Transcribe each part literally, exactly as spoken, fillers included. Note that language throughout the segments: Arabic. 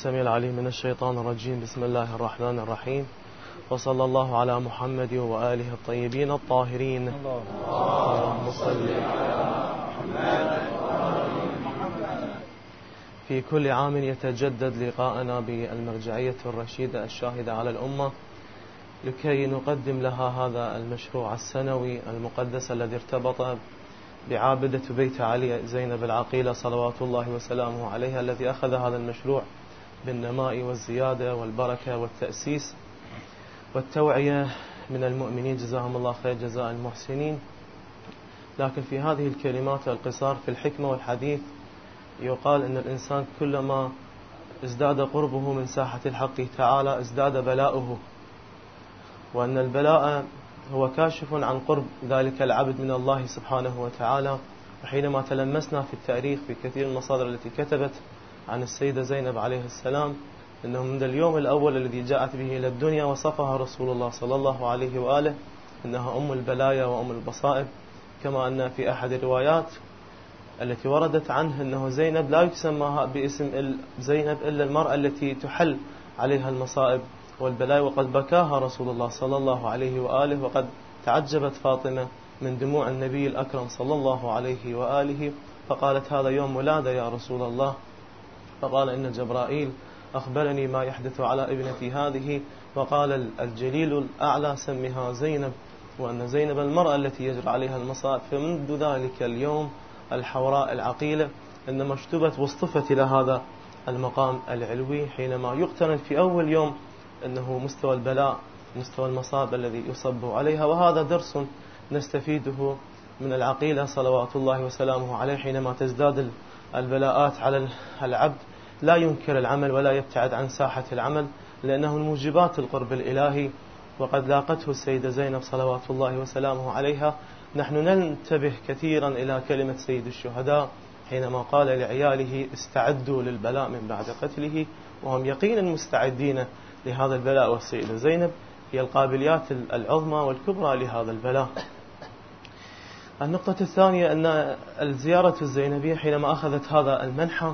السميع العليم من الشيطان الرجيم. بسم الله الرحمن الرحيم، وصلى الله على محمد وآله الطيبين الطاهرين. اللهم صل على محمد. في كل عام يتجدد لقاءنا بالمرجعية الرشيدة الشاهدة على الأمة لكي نقدم لها هذا المشروع السنوي المقدس الذي ارتبط بعابدة بيت علي زينب العقيلة صلوات الله وسلامه عليها، الذي أخذ هذا المشروع بالنماء والزيادة والبركة والتأسيس والتوعية من المؤمنين، جزاهم الله خير جزاء المحسنين. لكن في هذه الكلمات القصار في الحكمة والحديث يقال أن الإنسان كلما ازداد قربه من ساحة الحق تعالى ازداد بلاؤه، وأن البلاء هو كاشف عن قرب ذلك العبد من الله سبحانه وتعالى. وحينما تلمسنا في التاريخ في كثير من المصادر التي كتبت عن السيدة زينب عليه السلام أنه من اليوم الأول الذي جاءت به إلى الدنيا وصفها رسول الله صلى الله عليه وآله أنها أم البلايا وأم البصائب، كما أن في أحد الروايات التي وردت عنه أنه زينب لا يسمى باسم زينب إلا المرأة التي تحل عليها المصائب والبلايا، وقد بكاها رسول الله صلى الله عليه وآله، وقد تعجبت فاطمة من دموع النبي الأكرم صلى الله عليه وآله، فقالت هذا يوم ولادة يا رسول الله. فقال إن جبرائيل أخبرني ما يحدث على ابنتي هذه، وقال الجليل الأعلى سمها زينب، وأن زينب المرأة التي يجرى عليها المصائب. فمنذ ذلك اليوم الحوراء العقيلة إنما اشتبت واصطفت إلى هذا المقام العلوي، حينما يقترن في أول يوم أنه مستوى البلاء مستوى المصاب الذي يصب عليها. وهذا درس نستفيده من العقيلة صلوات الله وسلامه عليه، حينما تزداد البلاءات على العبد لا ينكر العمل ولا يبتعد عن ساحة العمل، لأنه من موجبات القرب الإلهي. وقد لاقته السيدة زينب صلوات الله وسلامه عليها. نحن ننتبه كثيرا إلى كلمة سيد الشهداء حينما قال لعياله استعدوا للبلاء من بعد قتله، وهم يقينا مستعدين لهذا البلاء. والسيدة زينب هي القابليات العظمى والكبرى لهذا البلاء. النقطة الثانية أن الزيارة الزينبية حينما أخذت هذا المنحى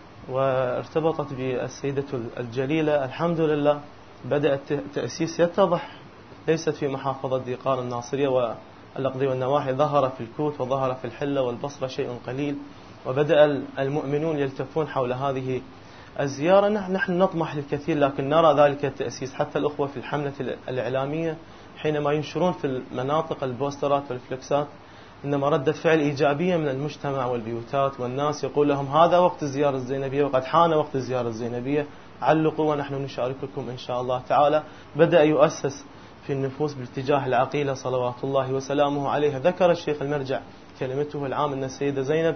وارتبطت بالسيدة الجليلة، الحمد لله بدأ التأسيس يتضح، ليست في محافظة ديقان الناصرية والأقضية والنواحي، ظهر في الكوت وظهر في الحلة والبصرة شيء قليل، وبدأ المؤمنون يلتفون حول هذه الزيارة. نحن نطمح للكثير لكن نرى ذلك التأسيس. حتى الأخوة في الحملة الإعلامية حينما ينشرون في المناطق البوسترات والفلكسات إنما ردة فعل إيجابية من المجتمع والبيوتات والناس، يقول لهم هذا وقت الزيارة الزينبية وقد حان وقت الزيارة الزينبية، علقوا ونحن نشارككم إن شاء الله تعالى. بدأ يؤسس في النفوس باتجاه العقيلة صلوات الله وسلامه عليها. ذكر الشيخ المرجع كلمته العام أن السيدة زينب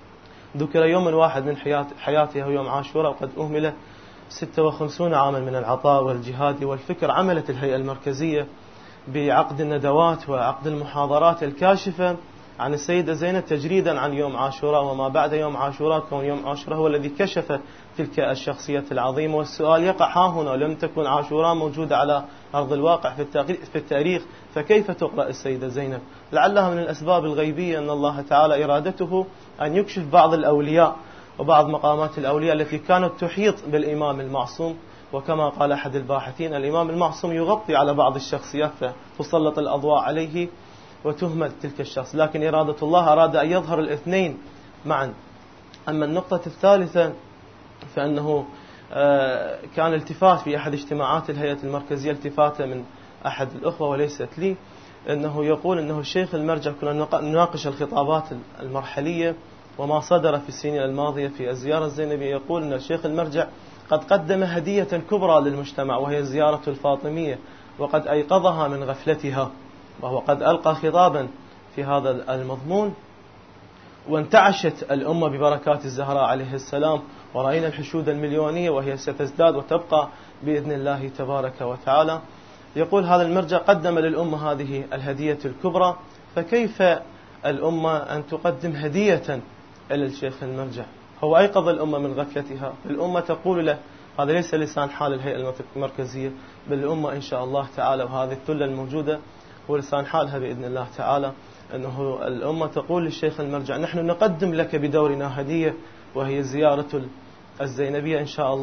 ذكر يوم واحد من حياتها يوم عاشوراء، وقد أهمل ستة وخمسين عاما من العطاء والجهاد والفكر. عملت الهيئة المركزية بعقد الندوات وعقد المحاضرات الكاشفة عن السيدة زينب تجريدا عن يوم عاشوراء وما بعد يوم عاشوراء، كون يوم عاشوراء هو الذي كشف تلك الشخصية العظيمة. والسؤال يقع ها هنا، لم تكن عاشوراء موجودة على أرض الواقع في التاريخ، فكيف تقرأ السيدة زينب؟ لعلها من الأسباب الغيبية أن الله تعالى إرادته أن يكشف بعض الأولياء وبعض مقامات الأولياء التي كانت تحيط بالإمام المعصوم. وكما قال أحد الباحثين الإمام المعصوم يغطي على بعض الشخصيات فتسلط الأضواء عليه وتهمل تلك الشخص، لكن إرادة الله أراد أن يظهر الاثنين معا. أما النقطة الثالثة فأنه كان التفات في أحد اجتماعات الهيئة المركزية، التفاتة من أحد الأخوة وليست لي، أنه يقول أنه الشيخ المرجع كنا نناقش الخطابات المرحلية وما صدر في السنين الماضية في الزيارة الزينبية. يقول أن الشيخ المرجع قد قدم هدية كبرى للمجتمع وهي الزيارة الفاطمية، وقد أيقظها من غفلتها، وهو قد ألقى خطابا في هذا المضمون. وانتعشت الأمة ببركات الزهراء عليه السلام، ورأينا الحشود المليونية وهي ستزداد وتبقى بإذن الله تبارك وتعالى. يقول هذا المرجع قدم للأمة هذه الهدية الكبرى، فكيف الأمة أن تقدم هدية إلى الشيخ المرجع؟ هو أيقظ الأمة من غفلتها. الأمة تقول له، هذا ليس لسان حال الهيئة المركزية، بل الأمة إن شاء الله تعالى، وهذه الثلة الموجودة هو لسان حالها بإذن الله تعالى، أنه الأمة تقول للشيخ المرجع نحن نقدم لك بدورنا هدية وهي زيارة الزينبية إن شاء الله.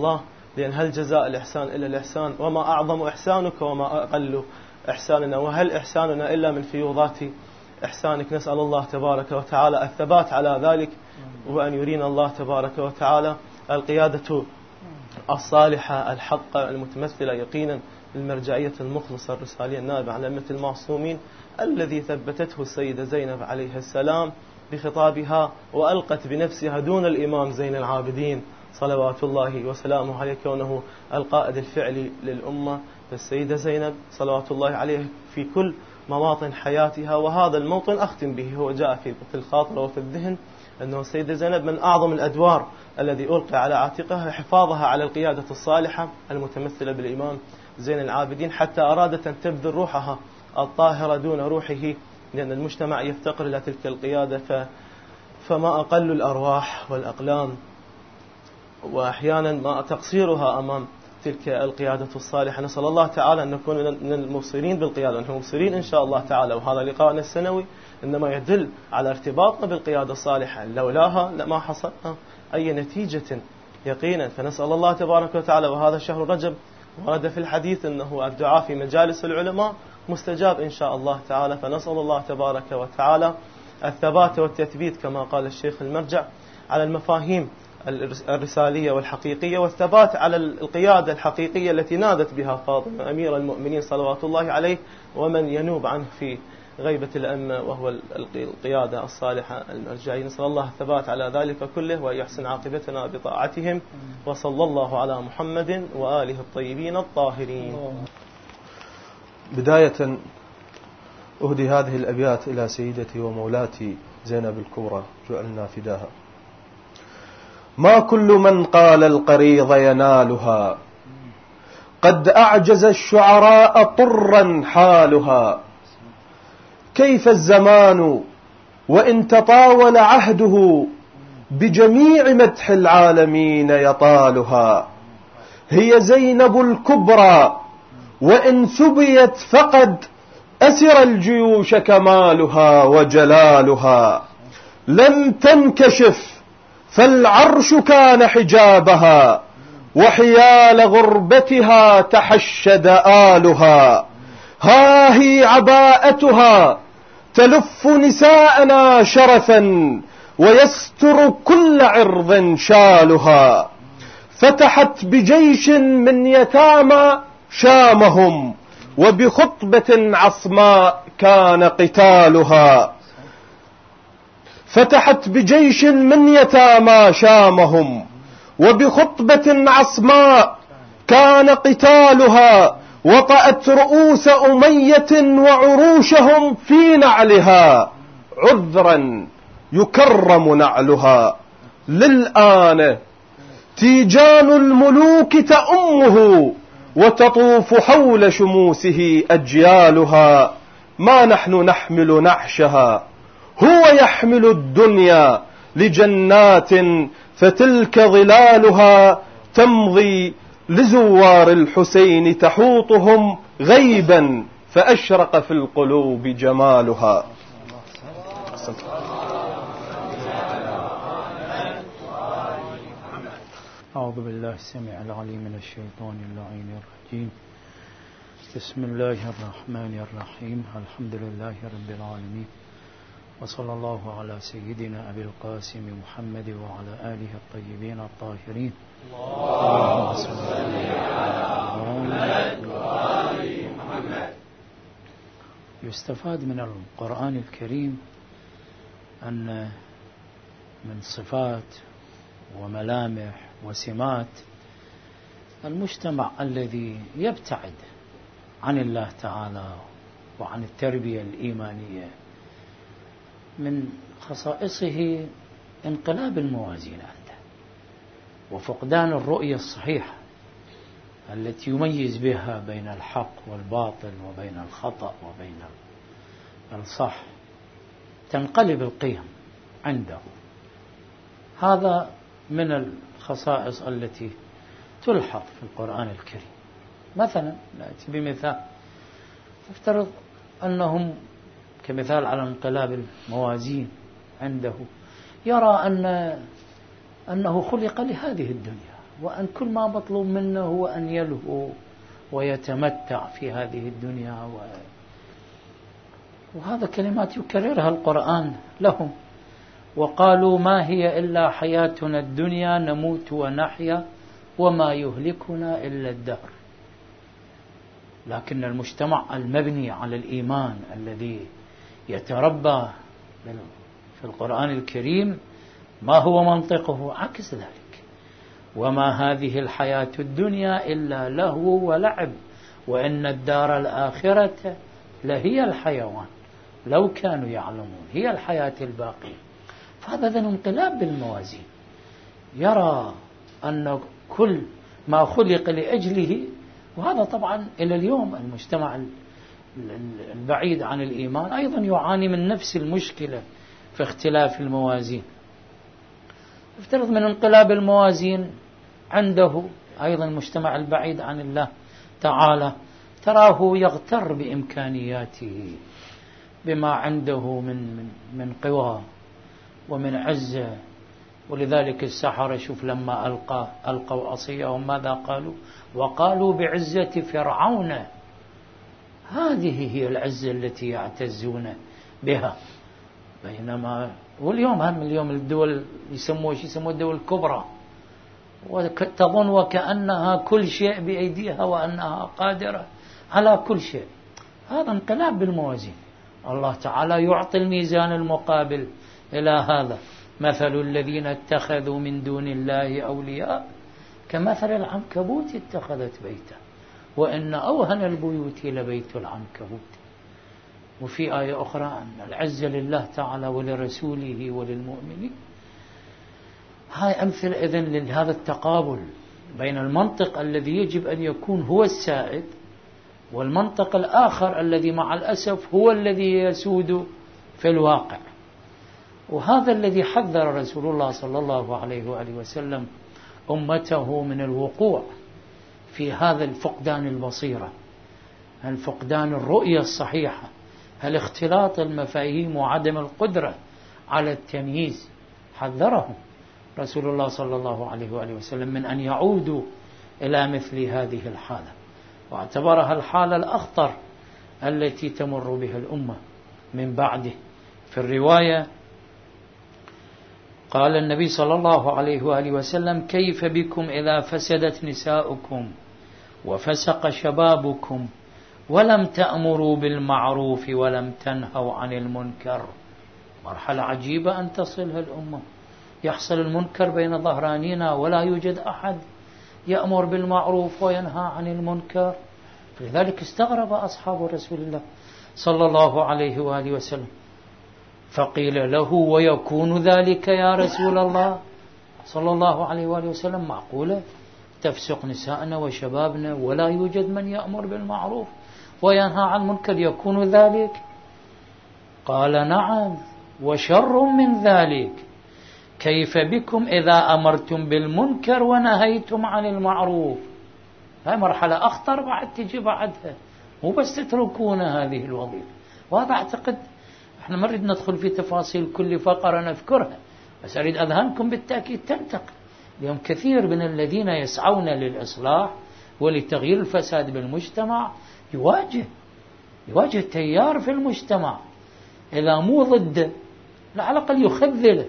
لأن هل جزاء الإحسان إلا الإحسان؟ وما أعظم إحسانك وما أقل إحساننا، وهل إحساننا إلا من فيوضات إحسانك؟ نسأل الله تبارك وتعالى الثبات على ذلك، وأن يرينا الله تبارك وتعالى القيادة الصالحة الحقة المتمثلة يقينا للمرجعية المخلصة الرسالية النائبة عن أئمة المعصومين الذي ثبتته السيدة زينب عليه السلام بخطابها، وألقت بنفسها دون الإمام زين العابدين صلوات الله وسلامه عليه كونه القائد الفعلي للأمة. فالسيدة زينب صلوات الله عليه في كل مواطن حياتها، وهذا الموطن أختم به هو جاء في الخاطر وفي الذهن، أنه السيدة زينب من أعظم الأدوار الذي ألقي على عاتقها حفاظها على القيادة الصالحة المتمثلة بالإمام زين العابدين، حتى أرادت أن تبذل روحها الطاهرة دون روحه، لأن المجتمع يفتقر إلى تلك القيادة. ف فما أقل الأرواح والأقلام وأحيانا ما تقصيرها أمام تلك القيادة الصالحة. نسأل الله تعالى أن نكون من المبصرين بالقيادة، نحن مبصرين إن شاء الله تعالى، وهذا لقاءنا السنوي إنما يدل على ارتباطنا بالقيادة الصالحة، لولاها لما حصلنا أي نتيجة يقينا. فنسأل الله تبارك وتعالى، وهذا شهر رجب ورد في الحديث أنه الدعاء في مجالس العلماء مستجاب إن شاء الله تعالى، فنسأل الله تبارك وتعالى الثبات والتثبيت كما قال الشيخ المرجع على المفاهيم الرسالية والحقيقية، والثبات على القيادة الحقيقية التي نادت بها فاطمة أمير المؤمنين صلوات الله عليه، ومن ينوب عنه في غيبة الأمة وهو القيادة الصالحة المرجعية. نسأل الله الثبات على ذلك كله، ويحسن عاقبتنا بطاعتهم، وصلى الله على محمد وآله الطيبين الطاهرين. بداية أهدي هذه الأبيات إلى سيدتي ومولاتي زينب الكبرى جعلنا فداها. ما كل من قال القريض ينالها، قد أعجز الشعراء طرا حالها. كيف الزمان وإن تطاول عهده، بجميع مدح العالمين يطالها. هي زينب الكبرى وإن ثبيت فقد أسر الجيوش كمالها وجلالها. لم تنكشف فالعرش كان حجابها، وحيال غربتها تحشد آلها. ها هي عباءتها تلف نساءنا شرفا، ويستر كل عرض شالها. فتحت بجيش من يتامى شامهم، وبخطبة عصماء كان قتالها. فتحت بجيش من يتامى شامهم، وبخطبة عصماء كان قتالها. وطأت رؤوس أمية وعروشهم في نعلها، عذرا يكرم نعلها. للآن تيجان الملوك تأمه، وتطوف حول شموسه أجيالها. ما نحن نحمل نعشها، هو يحمل الدنيا لجنات، فتلك ظلالها تمضي لزوار الحسين تحوطهم غيبا، فأشرق في القلوب جمالها. أعوذ بالله السميع العليم من الشيطان اللعين الرجيم. بسم الله الرحمن الرحيم. الحمد لله رب العالمين، وصلى الله على سيدنا أبي القاسم محمد وعلى آله الطيبين الطاهرين. اللهم صل على محمد. يستفاد من القرآن الكريم أن من صفات وملامح وسمات المجتمع الذي يبتعد عن الله تعالى وعن التربية الإيمانية، من خصائصه انقلاب الموازين عنده، وفقدان الرؤية الصحيحة التي يميز بها بين الحق والباطل وبين الخطأ وبين الصح. تنقلب القيم عنده. هذا من الخصائص التي تلحظ في القرآن الكريم. مثلا نأتي بمثال، تفترض أنهم كمثال على انقلاب الموازين عنده، يرى أن أنه خلق لهذه الدنيا وأن كل ما مطلوب منه هو أن يلهو ويتمتع في هذه الدنيا. و... وهذا كلمات يكررها القرآن لهم. وقالوا ما هي إلا حياتنا الدنيا نموت ونحيا وما يهلكنا إلا الدهر. لكن المجتمع المبني على الإيمان الذي يتربى في القرآن الكريم ما هو منطقه؟ عكس ذلك. وما هذه الحياة الدنيا إلا لهو ولعب وإن الدار الآخرة لهي الحيوان لو كانوا يعلمون، هي الحياة الباقية. فهذا ذا انقلاب بالموازين، يرى أن كل ما خلق لأجله. وهذا طبعا إلى اليوم المجتمع البعيد عن الإيمان أيضا يعاني من نفس المشكلة في اختلاف الموازين. افترض من انقلاب الموازين عنده أيضا المجتمع البعيد عن الله تعالى، تراه يغتر بإمكانياته، بما عنده من من من قوى ومن عزة. ولذلك السحرة شوف لما ألقى ألقوا عصيهم ماذا قالوا؟ وقالوا بعزة فرعون. هذه هي العزة التي يعتزون بها. بينما واليوم هم اليوم الدول يسموه شيء يسموه الدول الكبرى، وتظن وكأنها كل شيء بأيديها وأنها قادرة على كل شيء. هذا انقلاب بالموازين. الله تعالى يعطي الميزان المقابل إلى هذا. مثل الذين اتخذوا من دون الله أولياء كمثل العنكبوت اتخذت بيتا وإن أوهن البيوت لبيت العنكبوت. وفي آية أخرى أن العزة لله تعالى ولرسوله وللمؤمنين. هاي أمثل إذن لهذا التقابل بين المنطق الذي يجب أن يكون هو السائد والمنطق الآخر الذي مع الأسف هو الذي يسود في الواقع. وهذا الذي حذر رسول الله صلى الله عليه وآله وسلم أمته من الوقوع في هذا الفقدان البصيرة، الفقدان الرؤية الصحيحة، الاختلاط المفاهيم وعدم القدرة على التمييز. حذرهم رسول الله صلى الله عليه وآله وسلم من أن يعودوا إلى مثل هذه الحالة، واعتبرها الحالة الأخطر التي تمر بها الأمة من بعده. في الرواية قال النبي صلى الله عليه وآله وسلم: كيف بكم إذا فسدت نساؤكم وفسق شبابكم ولم تأمروا بالمعروف ولم تنهوا عن المنكر. مرحلة عجيبة أن تصلها الأمة، يحصل المنكر بين ظهرانينا ولا يوجد أحد يأمر بالمعروف وينهى عن المنكر. لذلك استغرب أصحاب رسول الله صلى الله عليه وآله وسلم، فقيل له: ويكون ذلك يا رسول الله صلى الله عليه وآله وسلم؟ معقولة تفسق نساءنا وشبابنا ولا يوجد من يأمر بالمعروف وينهى عن المنكر؟ يكون ذلك؟ قال: نعم، وشر من ذلك. كيف بكم إذا أمرتم بالمنكر ونهيتم عن المعروف؟ هاي مرحلة أخطر بعد تجي بعدها، مو بس تتركون هذه الوظيفة. وهذا أعتقد احنا ما نريد ندخل في تفاصيل كل فقرة نذكرها، بس أريد أذهانكم بالتأكيد تنتقل. اليوم كثير من الذين يسعون للإصلاح ولتغيير الفساد بالمجتمع يواجه يواجه تيار في المجتمع، إذا مو ضده على الأقل يخذله.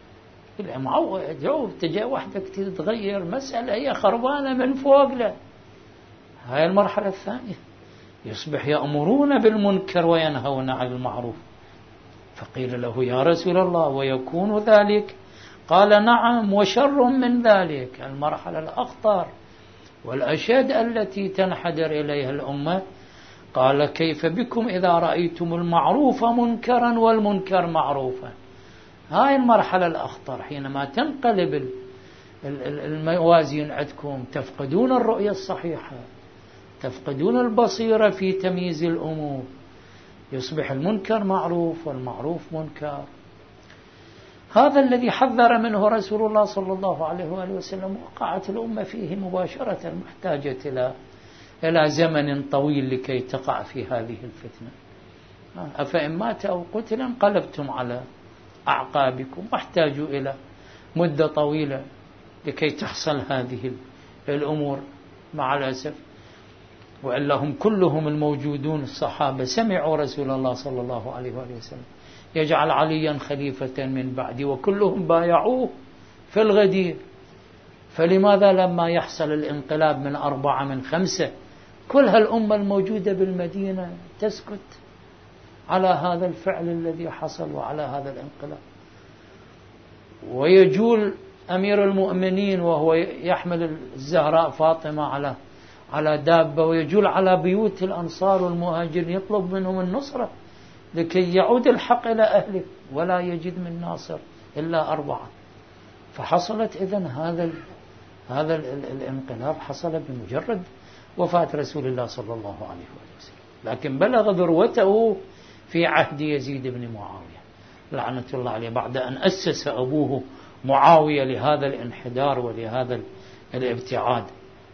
معود جو تجاه وحدك تتغير مسألة هي خربانة من فوق له. هاي المرحلة الثانية، يصبح يأمرون بالمنكر وينهون عن المعروف. فقيل له: يا رسول الله ويكون ذلك؟ قال: نعم، وشر من ذلك. المرحلة الأخطر والأشد التي تنحدر إليها الأمة. قال: كيف بكم إذا رأيتم المعروف منكرا والمنكر معروفا؟ هاي المرحلة الأخطر، حينما تنقلب الموازين عندكم، تفقدون الرؤية الصحيحة، تفقدون البصيرة في تمييز الأمور، يصبح المنكر معروف والمعروف منكر. هذا الذي حذر منه رسول الله صلى الله عليه وآله وسلم، وقعت الأمة فيه مباشرة، محتاجة إلى إلى زمن طويل لكي تقع في هذه الفتنة. أفإن مات أو قتل انقلبتم على أعقابكم، واحتاجوا إلى مدة طويلة لكي تحصل هذه الأمور. مع الأسف وإلا هم كلهم الموجودون الصحابة سمعوا رسول الله صلى الله عليه وآله وسلم يجعل عليا خليفة من بعدي، وكلهم بايعوه في الغدير. فلماذا لما يحصل الانقلاب من أربعة من خمسة كل هالأمة الموجودة بالمدينة تسكت على هذا الفعل الذي حصل وعلى هذا الانقلاب؟ ويجول أمير المؤمنين وهو يحمل الزهراء فاطمة على على دابة ويجول على بيوت الأنصار والمهاجرين يطلب منهم النصرة لكي يعود الحق إلى أهله، ولا يجد من ناصر إلا أربعة. فحصلت إذن هذا هذا الانقلاب حصل بمجرد وفاة رسول الله صلى الله عليه وسلم، لكن بلغ ذروته في عهد يزيد بن معاوية لعنة الله عليه، بعد أن أسس أبوه معاوية لهذا الانحدار ولهذا الابتعاد.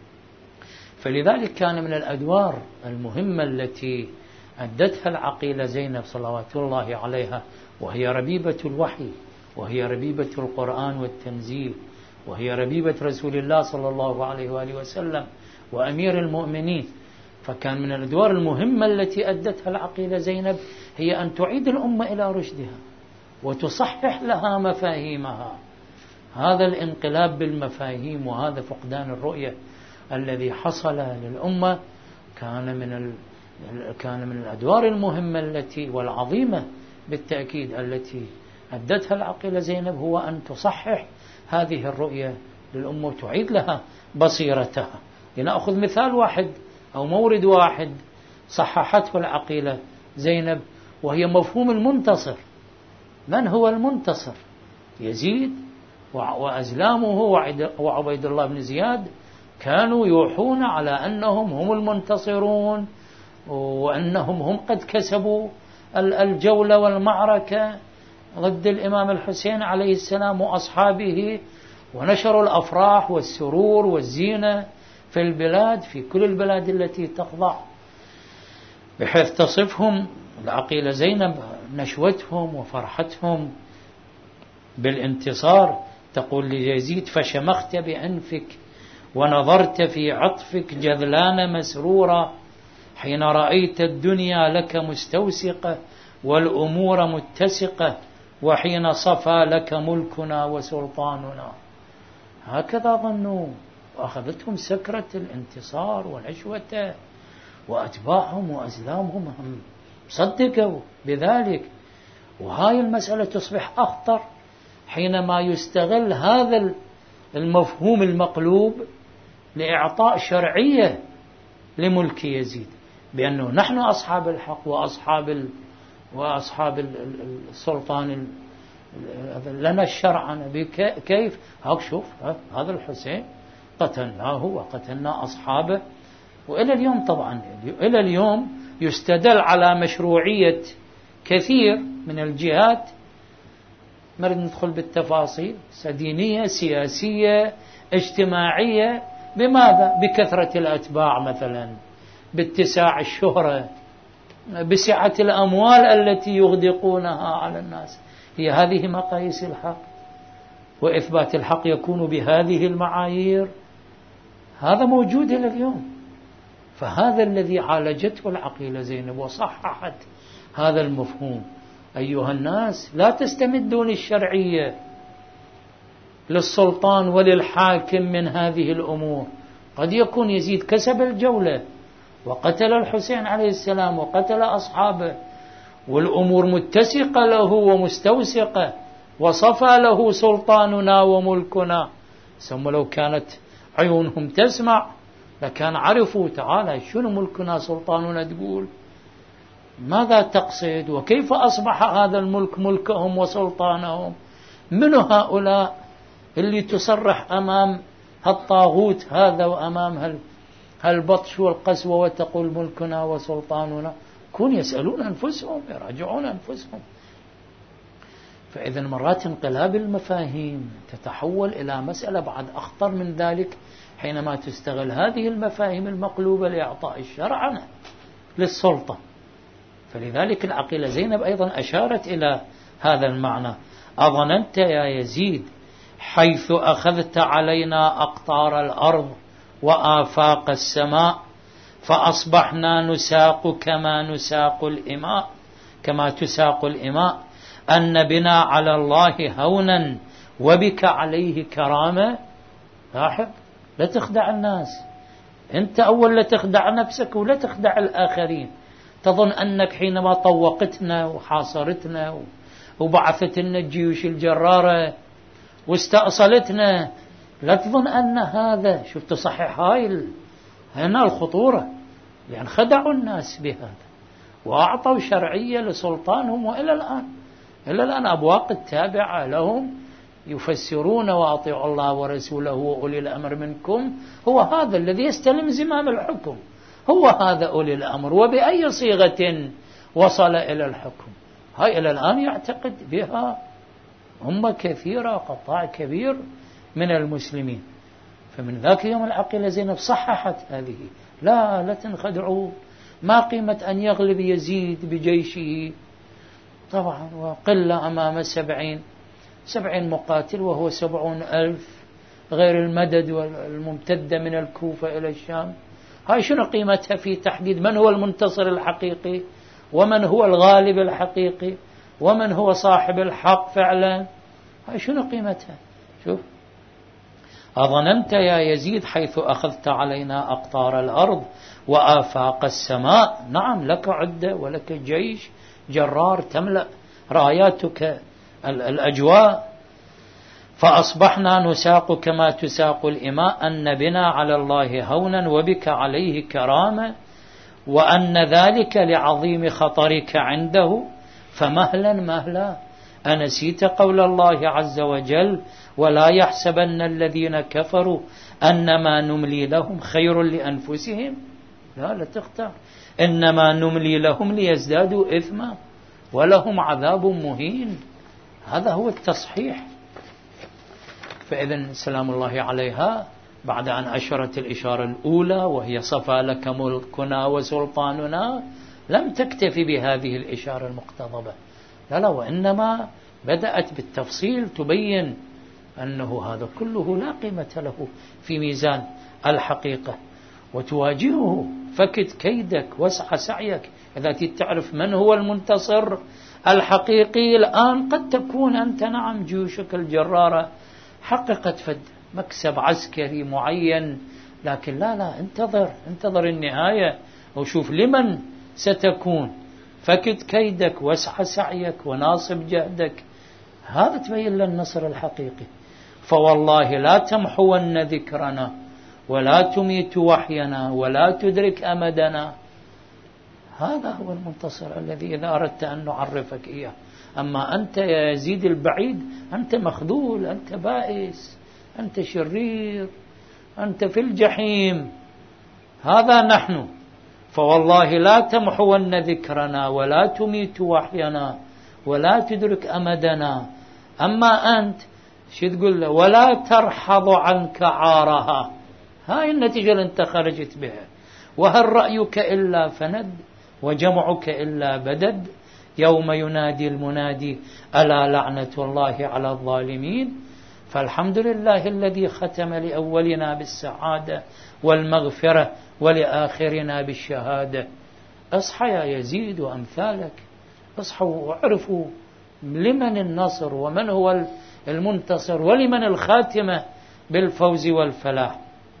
فلذلك كان من الأدوار المهمة التي أدتها العقيلة زينب صلوات الله عليها، وهي ربيبة الوحي، وهي ربيبة القرآن والتنزيل، وهي ربيبة رسول الله صلى الله عليه وآله وسلم وأمير المؤمنين. فكان من الأدوار المهمة التي أدتها العقيلة زينب هي أن تعيد الأمة إلى رشدها وتصحح لها مفاهيمها. هذا الانقلاب بالمفاهيم وهذا فقدان الرؤية الذي حصل للأمة كان من ال... كان من الأدوار المهمة التي والعظيمة بالتأكيد التي أدتها العقيلة زينب، هو أن تصحح هذه الرؤية للأمة وتعيد لها بصيرتها. لنأخذ مثال واحد أو مورد واحد صححته العقيلة زينب، وهي مفهوم المنتصر. من هو المنتصر؟ يزيد وأزلامه وعبيد الله بن زياد كانوا يوحون على أنهم هم المنتصرون، وأنهم هم قد كسبوا الجولة والمعركة ضد الإمام الحسين عليه السلام وأصحابه، ونشروا الأفراح والسرور والزينة في البلاد، في كل البلاد التي تخضع، بحيث تصفهم العقيلة زينب نشوتهم وفرحتهم بالانتصار. تقول ليزيد: فشمخت بأنفك ونظرت في عطفك جذلان مسرورا، حين رأيت الدنيا لك مستوسقة والأمور متسقة، وحين صفى لك ملكنا وسلطاننا. هكذا ظنوا، وأخذتهم سكرة الانتصار ونشوته، وأتباعهم وأزلامهم هم صدقوا بذلك. وهاي المسألة تصبح أخطر حينما يستغل هذا المفهوم المقلوب لإعطاء شرعية لملك يزيد، بأنه نحن أصحاب الحق وأصحاب ال وأصحاب السلطان، لنا الشرع. كيف؟ هاك شوف هذا الحسين قتلناه وقتلنا أصحابه. وإلى اليوم طبعا إلى اليوم يستدل على مشروعية كثير من الجهات، ما نريد ندخل بالتفاصيل، دينية سياسية اجتماعية. بماذا؟ بكثرة الأتباع مثلا، باتساع الشهرة، بسعة الأموال التي يغدقونها على الناس. هي هذه مقاييس الحق، وإثبات الحق يكون بهذه المعايير. هذا موجود إلى اليوم. فهذا الذي عالجته العقيلة زينب وصححت هذا المفهوم. أيها الناس، لا تستمدون الشرعية للسلطان وللحاكم من هذه الأمور. قد يكون يزيد كسب الجولة وقتل الحسين عليه السلام وقتل أصحابه، والأمور متسقة له ومستوسقة، وصفى له سلطاننا وملكنا. ثم لو كانت عيونهم تسمع لكان عرفوا تعالى شنو ملكنا سلطاننا تقول، ماذا تقصد، وكيف أصبح هذا الملك ملكهم وسلطانهم. من هؤلاء اللي تصرح أمام هالطاغوت هذا وأمام هالبطش والقسوة وتقول ملكنا وسلطاننا؟ كون يسألون أنفسهم، يراجعون أنفسهم. فإذا مرات انقلاب المفاهيم تتحول إلى مسألة بعد أخطر من ذلك، حينما تستغل هذه المفاهيم المقلوبة لإعطاء الشرع للسلطة. فلذلك العقيلة زينب أيضا أشارت إلى هذا المعنى. أظننت يا يزيد حيث أخذت علينا أقطار الأرض وآفاق السماء فأصبحنا نساق كما نساق الإماء كما تساق الإماء أن بنا على الله هونا وبك عليه كرامة. لاحظ، لا تخدع الناس، أنت أول لا تخدع نفسك ولا تخدع الآخرين. تظن أنك حينما طوقتنا وحاصرتنا وبعثت لنا الجيوش الجرارة واستأصلتنا، لا تظن أن هذا، شفت صحيح هاي هنا الخطورة، يعني خدعوا الناس بهذا وأعطوا شرعية لسلطانهم. وإلى الآن إلى الآن أبواق التابعة لهم يفسرون وأطيعوا الله ورسوله وأولي الأمر منكم، هو هذا الذي يستلم زمام الحكم، هو هذا أولي الأمر، وبأي صيغة وصل إلى الحكم. هاي إلى الآن يعتقد بها أمة كثيرة، قطاع كبير من المسلمين. فمن ذاك يوم العقيلة زينب صححت هذه، لا لا تنخدعوا، ما قيمة أن يغلب يزيد بجيشه طبعا وقلة أمام سبعين سبعين مقاتل وهو سبعون ألف، غير المدد والممتدة من الكوفة إلى الشام. هاي شنو قيمتها في تحديد من هو المنتصر الحقيقي ومن هو الغالب الحقيقي ومن هو صاحب الحق فعلا؟ هاي شنو قيمتها؟ شوف، أظننت يا يزيد حيث أخذت علينا أقطار الأرض وآفاق السماء. نعم، لك عدة ولك جيش جرار تملأ راياتك الأجواء. فأصبحنا نساق كما تساق الإماء أن بنا على الله هونا وبك عليه كرامة وأن ذلك لعظيم خطرك عنده فمهلا مهلا. أنسيت قول الله عز وجل ولا يحسبن الذين كفروا أنما نملي لهم خير لأنفسهم؟ لا لا تختار، إنما نملي لهم ليزدادوا إثما ولهم عذاب مهين. هذا هو التصحيح. فإذن سلام الله عليها بعد أن أشرت الإشارة الأولى وهي صفى لك ملكنا وسلطاننا لم تكتفي بهذه الإشارة المقتضبة، لا لا، وإنما بدأت بالتفصيل تبين أنه هذا كله لا قيمة له في ميزان الحقيقة، وتواجهه فكت كيدك واسع سعيك إذا تعرف من هو المنتصر الحقيقي. الآن قد تكون أنت نعم جيوشك الجرارة حققت فد مكسب عسكري معين، لكن لا لا، انتظر انتظر النهاية وشوف لمن ستكون. فكت كيدك واسع سعيك وناصب جهدك، هذا تبين لنا النصر الحقيقي. فوالله لا تمحون ذكرنا ولا تميت وحينا ولا تدرك أمدنا. هذا هو المنتصر الذي إذا أردت أن نعرفك إياه. أما أنت يا يزيد البعيد أنت مخذول، أنت بائس، أنت شرير، أنت في الجحيم. هذا نحن. فوالله لا تمحون ذكرنا ولا تميت وحينا ولا تدرك أمدنا. أما أنت شو تقول له؟ ولا ترحض عنك عارها. هاي النتيجة اللي انت خرجت بها. وهل رأيك إلا فند وجمعك إلا بدد يوم ينادي المنادي ألا لعنة الله على الظالمين. فالحمد لله الذي ختم لأولنا بالسعادة والمغفرة ولآخرنا بالشهادة. اصحى يا يزيد وأمثالك، اصحوا وعرفوا لمن النصر ومن هو المنتصر ولمن الخاتمة بالفوز والفلاح.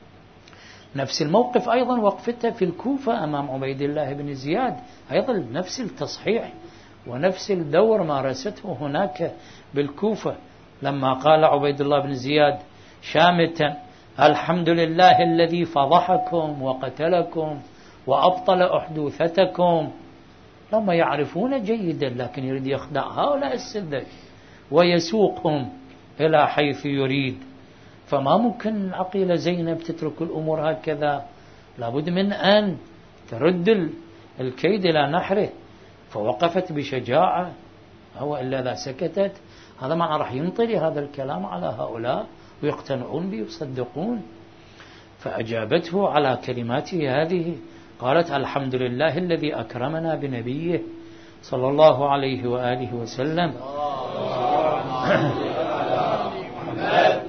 نفس الموقف أيضا وقفته في الكوفة أمام عبيد الله بن زياد، أيضا نفس التصحيح ونفس الدور مارسته هناك بالكوفة لما قال عبيد الله بن زياد شامتا الحمد لله الذي فضحكم وقتلكم وأبطل أحدوثتكم. لما يعرفون جيدا لكن يريد يخدع هؤلاء السذج ويسوقهم إلى حيث يريد. فما ممكن عقيلة زينب تترك الأمور هكذا، لابد من أن ترد الكيد إلى نحره. فوقفت بشجاعة، هو إلا إذا سكتت هذا معنى راح ينطلي هذا الكلام على هؤلاء ويقتنعون به ويصدقون. فأجابته على كلماته هذه، قالت الحمد لله الذي أكرمنا بنبيه صلى الله عليه وآله وسلم.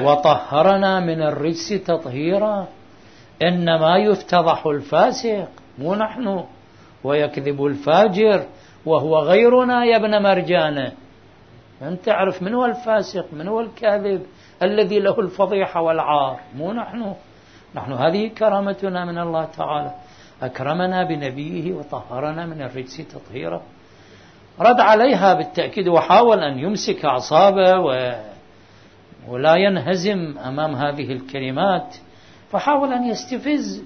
وطهرنا من الرجس تطهيرا. إنما يفتضح الفاسق مو نحن، ويكذب الفاجر وهو غيرنا يا ابن مرجانة. أنت تعرف من هو الفاسق من هو الكاذب الذي له الفضيحة والعار، مو نحن. نحن هذه كرامتنا من الله تعالى، أكرمنا بنبيه وطهرنا من الرجس تطهيرا. رد عليها بالتأكيد وحاول أن يمسك أعصابه و... ولا ينهزم أمام هذه الكلمات، فحاول أن يستفز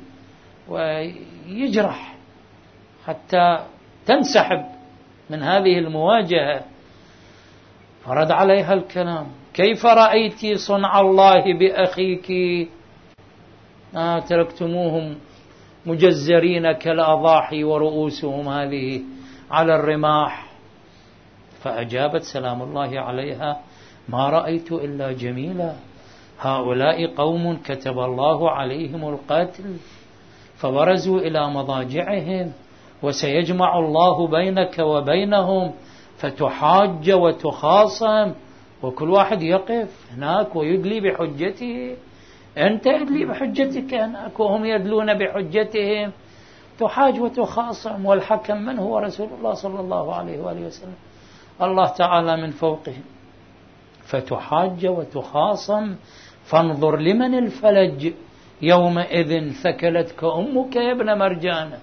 ويجرح حتى تنسحب من هذه المواجهة. فرد عليها الكلام: كيف رأيت صنع الله بأخيك؟ آه تركتموهم مجزرين كالأضاحي ورؤوسهم هذه على الرماح. فأجابت سلام الله عليها: ما رأيت إلا جميلا، هؤلاء قوم كتب الله عليهم القتل فبرزوا إلى مضاجعهم، وسيجمع الله بينك وبينهم فتحاج وتخاصم، وكل واحد يقف هناك ويدلي بحجته. أنت ادلي بحجتك هناك وهم يدلون بحجتهم، تحاج وتخاصم. والحكم من هو؟ رسول الله صلى الله عليه وآله وسلم، الله تعالى من فوقهم. فتحاج وتخاصم، فانظر لمن الفلج يومئذ ثكلتك أمك يا ابن مرجانة.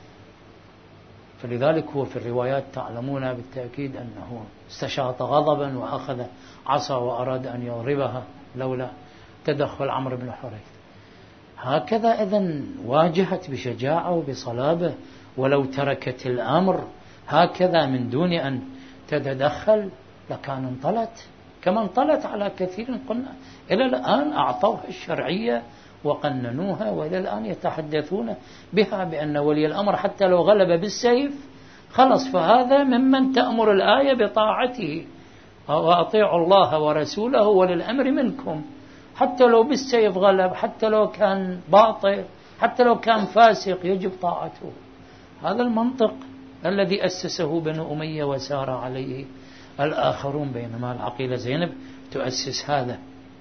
فلذلك هو في الروايات تعلمون بالتأكيد أنه استشاط غضبا وأخذ عصا وأراد أن يضربها لولا تدخل عمرو بن حريث. هكذا إذن واجهت بشجاعة وبصلابة، ولو تركت الأمر هكذا من دون أن تتدخل لكان انطلت كما انطلت على كثير. قلنا إلى الآن أعطوها الشرعية وقننوها، وإلى الآن يتحدثون بها بأن ولي الأمر حتى لو غلب بالسيف خلص، فهذا ممن تأمر الآية بطاعته، وأطيعوا الله ورسوله وللأمر منكم. حتى لو بالسيف غلب، حتى لو كان باطل، حتى لو كان فاسق، يجب طاعته. هذا المنطق الذي أسسه بنو أمية وسار عليه الآخرون، بينما العقيلة زينب تؤسس هذا.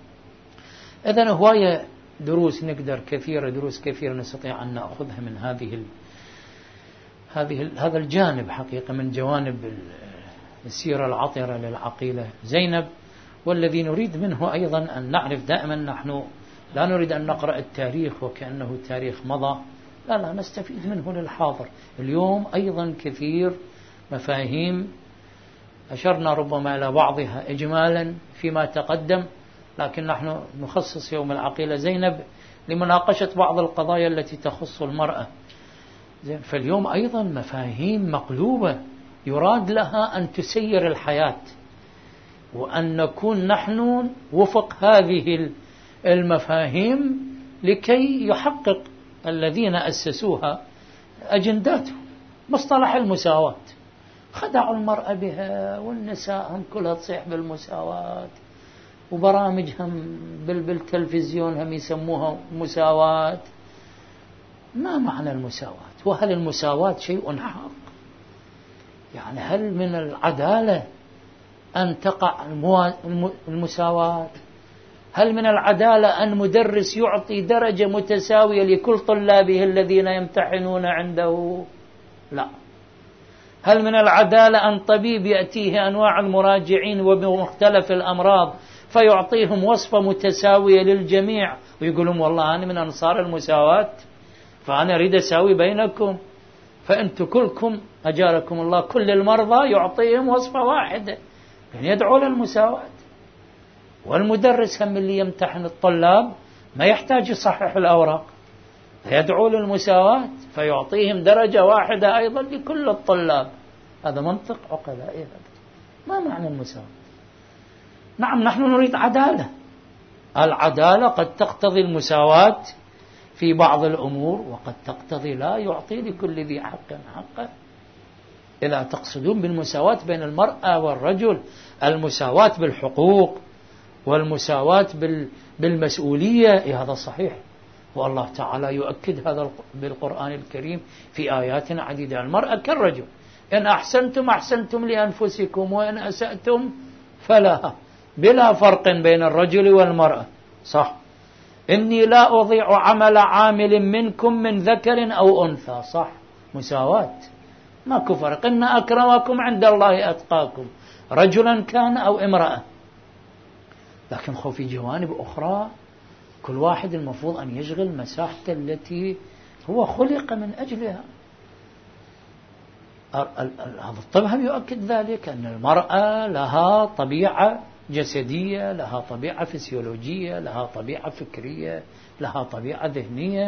إذن هواية دروس نقدر كثيرة دروس كثيرة نستطيع أن نأخذها من هذه ال هذه ال هذا الجانب حقيقة من جوانب السيرة العطرة للعقيلة زينب. والذي نريد منه أيضا أن نعرف دائما، نحن لا نريد أن نقرأ التاريخ وكأنه تاريخ مضى، لا لا نستفيد منه للحاضر. اليوم أيضا كثير مفاهيم أشرنا ربما إلى بعضها إجمالا فيما تقدم، لكن نحن نخصص يوم العقيلة زينب لمناقشة بعض القضايا التي تخص المرأة. فاليوم أيضا مفاهيم مقلوبة يراد لها أن تسير الحياة، وأن نكون نحن وفق هذه المفاهيم لكي يحقق الذين أسسوها أجنداتهم. مصطلح المساواة خدعوا المرأة بها، والنساء هم كلها تصيح بالمساواة، وبرامجهم بالتلفزيون هم يسموها مساواة. ما معنى المساواة؟ وهل المساواة شيء حق؟ يعني هل من العدالة أن تقع المساواة؟ هل من العدالة أن مدرس يعطي درجة متساوية لكل طلابه الذين يمتحنون عنده؟ لا. هل من العدالة أن طبيب يأتيه أنواع المراجعين وبمختلف الأمراض فيعطيهم وصفة متساوية للجميع ويقولون والله أنا من أنصار المساواة فأنا أريد أساوي بينكم، فأنتم كلكم أجاركم الله كل المرضى يعطيهم وصفة واحدة، يعني يدعو للمساواة. والمدرس هم اللي يمتحن الطلاب ما يحتاج يصحح الأوراق، فيدعو للمساواة فيعطيهم درجة واحدة أيضا لكل الطلاب. هذا منطق عقلائي. هذا ما معنى المساواة؟ نعم نحن نريد عدالة، العدالة قد تقتضي المساواة في بعض الأمور، وقد تقتضي لا يعطي لكل ذي حق حقه. إذا تقصدون بالمساواة بين المرأة والرجل المساواة بالحقوق والمساواة بالمسؤولية، هذا صحيح، والله تعالى يؤكد هذا بالقرآن الكريم في آيات عديدة. المرأة كالرجل، إن أحسنتم أحسنتم لأنفسكم وإن أسأتم فلها، بلا فرق بين الرجل والمرأة. صح. إني لا أضيع عمل عامل منكم من ذكر أو أنثى، صح، مساواة، ماكو فرق. إن أكرمكم عند الله أتقاكم، رجلا كان أو امرأة. لكن خو في جوانب أخرى كل واحد المفروض أن يشغل مساحته التي هو خلق من أجلها. هذا الطب هم يؤكد ذلك، أن المرأة لها طبيعة جسدية، لها طبيعة فسيولوجية، لها طبيعة فكرية، لها طبيعة ذهنية،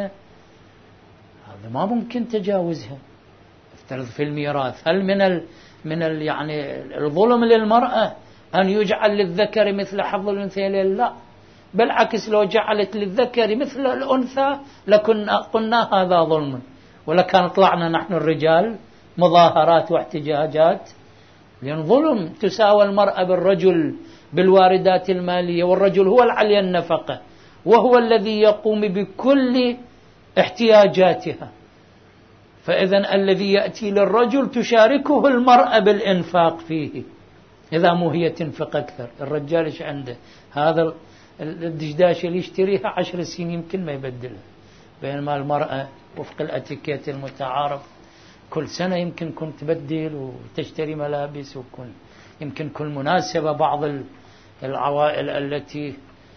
هذا ما ممكن تجاوزها. افترض في الميراث، هل من ال من ال يعني الظلم للمرأة أن يجعل للذكر مثل حظ الأنثيين؟ لا، بالعكس، لو جعلت للذكر مثل الأنثى لكنا قلنا هذا ظلم، ولكان طلعنا نحن الرجال مظاهرات واحتجاجات، لأن ظلم. تساوى المرأة بالرجل بالواردات المالية، والرجل هو العلي النفقة، وهو الذي يقوم بكل احتياجاتها. فإذا الذي يأتي للرجل تشاركه المرأة بالإنفاق فيه، إذا مو هي تنفق أكثر. الرجال إيش عنده؟ هذا الدشداش اللي يشتريها عشر سنين يمكن ما يبدلها، بينما المرأة وفق الاتيكيت المتعارف كل سنة يمكن كنت تبدل وتشتري ملابس، وكل يمكن كل مناسبة بعض العوائل التي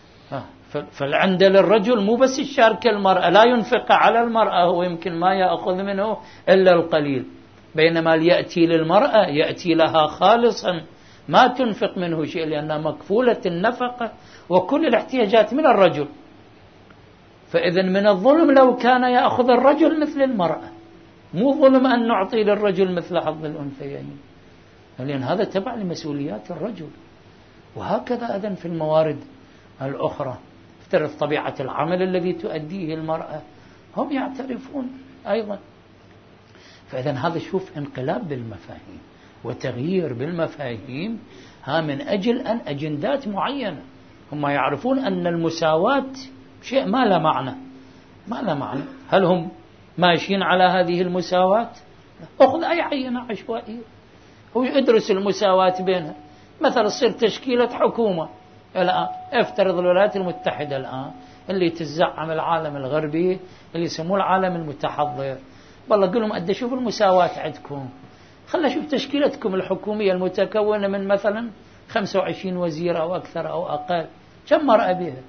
فالعند للرجل مو بس يشارك المرأة، لا ينفق على المرأة، هو يمكن ما يأخذ منه إلا القليل، بينما يأتي للمرأة يأتي لها خالصا ما تنفق منه شيء، لأنها مكفولة النفقة وكل الاحتياجات من الرجل. فإذا من الظلم لو كان يأخذ الرجل مثل المرأة، مو ظلم أن نعطي للرجل مثل حظ الأنثيين، لأن هذا تبع لمسؤوليات الرجل. وهكذا أذن في الموارد الأخرى، افترض طبيعة العمل الذي تؤديه المرأة، هم يعترفون أيضا. فإذا هذا شوف انقلاب بالمفاهيم وتغيير بالمفاهيم، ها من أجل أن أجندات معينة. هم يعرفون أن المساواة شيء ما لا معنى، ما لا معنى. هل هم ماشيين على هذه المساواة؟ أخذ أي عينة عشوائية ويدرس المساواة بينها. مثلا تصير تشكيلة حكومة الآن، افترض الولايات المتحدة الآن اللي تزعم العالم الغربي اللي يسموه العالم المتحضر، والله قل لهم أدى شوف المساواة عندكم، خلنا شوف تشكيلتكم الحكومية المتكونة من مثلا خمسة وعشرين وزير أو أكثر أو أقل، كم مرأة بها؟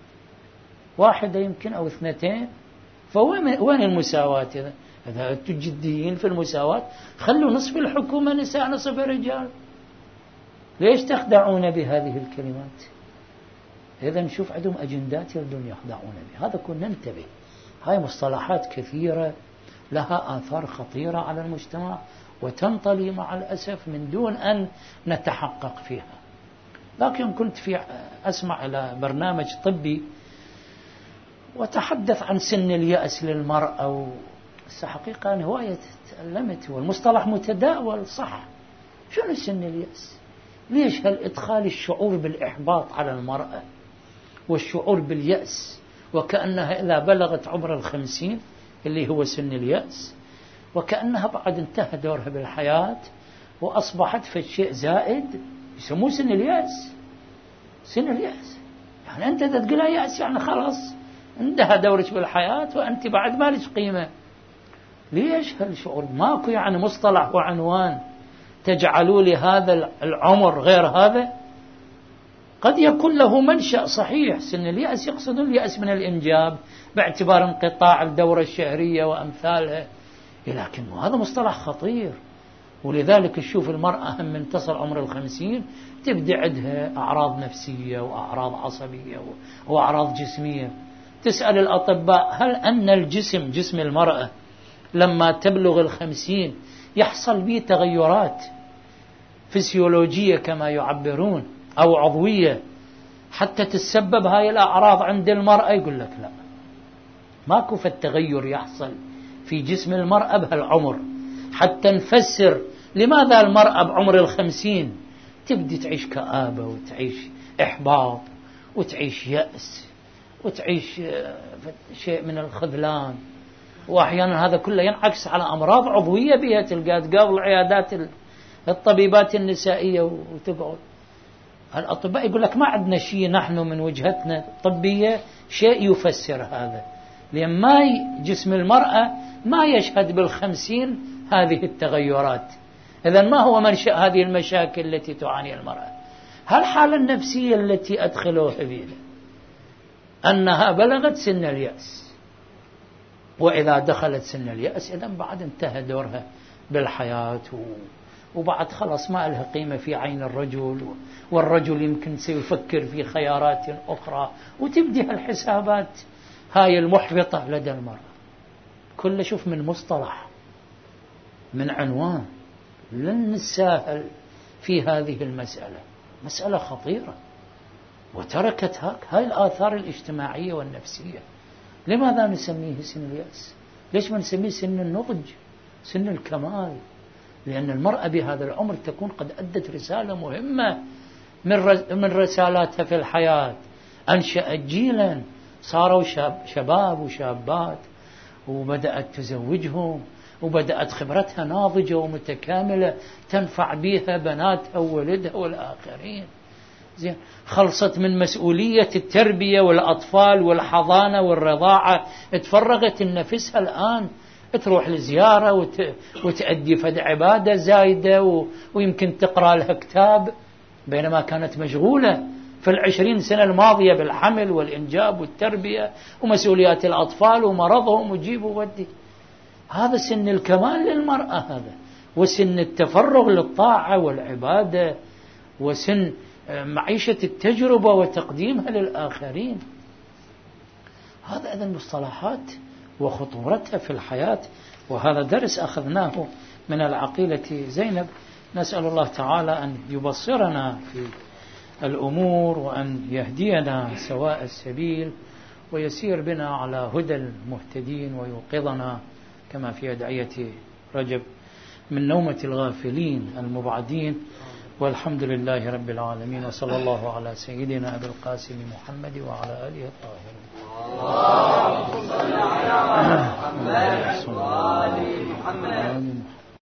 واحدة يمكن أو اثنتين. فوين وين المساواة؟ إذا إذا أنتم جديين في المساواة خلوا نصف الحكومة نساء نصف رجال. ليش تخدعون بهذه الكلمات؟ إذا نشوف عندهم أجندات يردون يخدعون بها. هذا كنا ننتبه. هاي مصطلحات كثيرة لها آثار خطيرة على المجتمع وتنطلي مع الأسف من دون أن نتحقق فيها. لكن كنت في أسمع إلى برنامج طبي وتحدث عن سن اليأس للمرأة، حقيقة أنا هواية تألمت، والمصطلح متداول صح. شنو سن اليأس؟ ليش هالإدخال الشعور بالإحباط على المرأة والشعور باليأس، وكأنها إذا بلغت عمر الخمسين اللي هو سن اليأس، وكأنها بعد انتهى دورها بالحياة وأصبحت في شيء زائد يسموه سن اليأس. سن اليأس يعني أنت تقولها يأس يعني خلاص انتهى دورك بالحياة وأنت بعد ما لك قيمة. ليش هالشعور؟ ماكو يعني مصطلح وعنوان تجعلوا لهذا العمر غير هذا؟ قد يكون له منشأ صحيح. سن اليأس يقصد اليأس من الإنجاب باعتبار انقطاع الدورة الشهرية وأمثالها، لكن هذا مصطلح خطير. ولذلك تشوف المرأة هم من تصل عمر الخمسين تبدأ عندها أعراض نفسية وأعراض عصبية وأعراض جسمية. تسأل الأطباء هل أن الجسم جسم المرأة لما تبلغ الخمسين يحصل به تغيرات فسيولوجية كما يعبرون أو عضوية حتى تسبب هاي الأعراض عند المرأة؟ يقول لك لا، ماكو في التغير يحصل في جسم المرأة بهالعمر حتى نفسر لماذا المرأة بعمر الخمسين تبدي تعيش كآبة وتعيش إحباط وتعيش يأس وتعيش شيء من الخذلان. وأحيانا هذا كله ينعكس على أمراض عضوية بها، تلقى تقابل عيادات الطبيبات النسائية وتقعد الأطباء يقول لك ما عندنا شيء نحن من وجهتنا الطبية شيء يفسر هذا، لأن ما جسم المرأة ما يشهد بالخمسين هذه التغيرات. إذن ما هو منشأ هذه المشاكل التي تعاني المرأة؟ هالحالة النفسية التي أدخلوها بها أنها بلغت سن اليأس، وإذا دخلت سن اليأس إذن بعد انتهى دورها بالحياة، وبعد خلاص ما لها قيمة في عين الرجل، والرجل يمكن سيفكر في خيارات أخرى، وتبدي الحسابات هاي المحبطة لدى المرأة. كل شوف من مصطلح، من عنوان، لن نساهل في هذه المسألة، مسألة خطيرة، وتركت هاك هاي الآثار الاجتماعية والنفسية. لماذا نسميه سن اليأس؟ ليش ما نسميه سن النضج، سن الكمال؟ لأن المرأة بهذا العمر تكون قد أدت رسالة مهمة من رسالاتها في الحياة، أنشأت جيلا صاروا شاب شباب وشابات، وبدأت تزوجهم، وبدأت خبرتها ناضجة ومتكاملة تنفع بها بناتها وولدها والآخرين. زين، خلصت من مسؤولية التربية والأطفال والحضانة والرضاعة، تفرغت النفسها الآن تروح لزيارة وت... وتأدي فد عبادة زايدة، و... ويمكن تقرأ لها كتاب، بينما كانت مشغولة في العشرين سنة الماضية بالحمل والإنجاب والتربية ومسؤوليات الأطفال ومرضهم وجيب وودي. هذا سن الكمال للمرأة هذا، وسن التفرغ للطاعة والعبادة، وسن معيشة التجربة وتقديمها للآخرين. هذا أيضا مصطلحات وخطورتها في الحياة، وهذا درس أخذناه من العقيلة زينب. نسأل الله تعالى أن يبصرنا في الأمور، وأن يهدينا سواء السبيل، ويسير بنا على هدى المهتدين، ويوقظنا كما في أدعية رجب من نومة الغافلين المبعدين. والحمد لله رب العالمين، وصلى الله على سيدنا أبي القاسم محمد وعلى آله الطاهرين.